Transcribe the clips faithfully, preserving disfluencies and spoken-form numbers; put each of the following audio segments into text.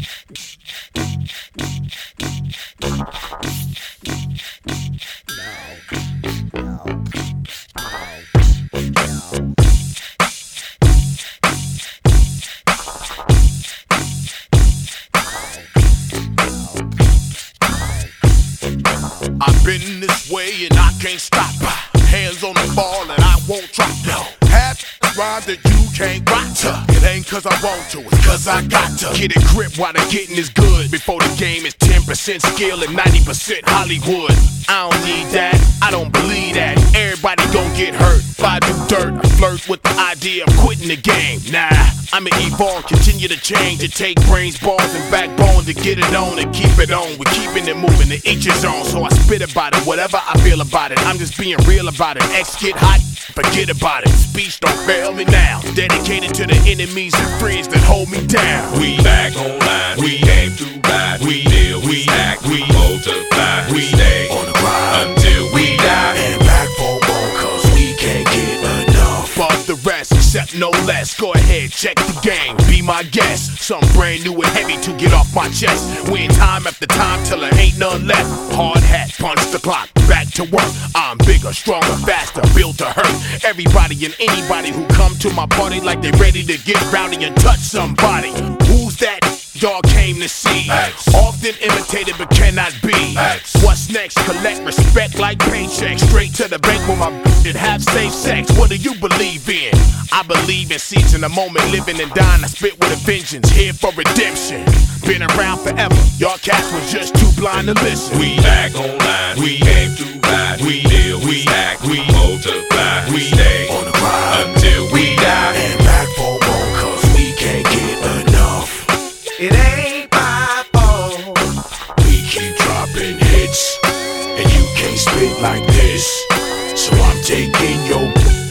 I've been this way and I can't stop. Hands on the ball and I won't drop. No. Half rhyme that you can't rock to. It ain't cause I want to, it's cause I got to. Get a grip while the getting is good. Before the game is ten percent skill and ninety percent Hollywood. I don't need that, I don't believe that. Everybody gon' get hurt if I do dirt. I flirt with the idea of quitting the game. Nah, I'ma evolve, continue to change. It take brains, balls, and backbone to get it on and keep it on. We're keeping it moving to each his own. So I spit about it, whatever I feel about it. I'm just being real about it. X get hot, forget about it. Speech don't fail me now. Dedicated to the enemies and friends that hold me down. We back online, we aim to ride, we deal, we act, we multiply, we stay On the grind until we die. and back for more cause we can't get enough. Fuck the rest, except no less. Go ahead, check the game, be my guest. Something brand new and heavy to get off my chest. Win time after time till there ain't none left. Hard hat, punch the clock, back to work. I'm bigger, stronger, faster, built to hurt. Everybody and anybody who come to my party like they ready to get rowdy and touch somebody. Who's that? Y'all came to see. X. Often imitated but cannot be. X. What's next? Collect respect like paychecks. Straight to the bank with my b- and have safe sex. What do you believe in? I believe in seizing the moment, living and dying. I spit with a vengeance, here for redemption. Been around forever. Y'all cats was just too blind to listen. We back online, we aim to ride, we deal, we act, we multiply, we stay On the grind until we die. and back for more cause we can't get enough. It ain't my fault. We keep dropping hits, and you can't spit like this. So I'm taking your.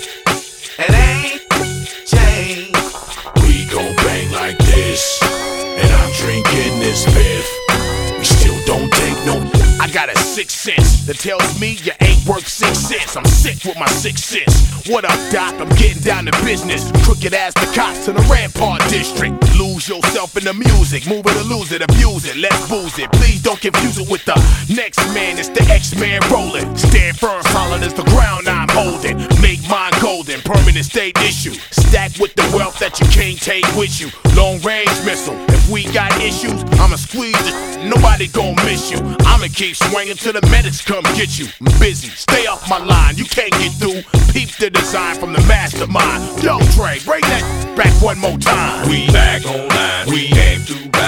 It ain't changed. We gon' bang like this, and I'm drinking this fifth. We still don't take no. I got a sixth sense that tells me you ain't worth six cents. I'm sick with my six cents. What up, Doc? I'm getting down to business. Crooked as the cops in the Rampart District. Lose yourself in the music, move it or lose it, abuse it, let's booze it. Please don't confuse it with the next man. It's the X-Man rolling. Stand firm, solid as the ground I'm holding. Make mine golden, permanent state issue. Stack with the wealth that you can't take with you. Long range missile. If we got issues, I'ma squeeze it. Nobody gon' miss you. I'ma keep swinging till the medics come get you. I'm busy, stay off my line. You can't get through. Peep the design from the mastermind. Yo, Trey, bring that back one more time. We back online, we aim to ride.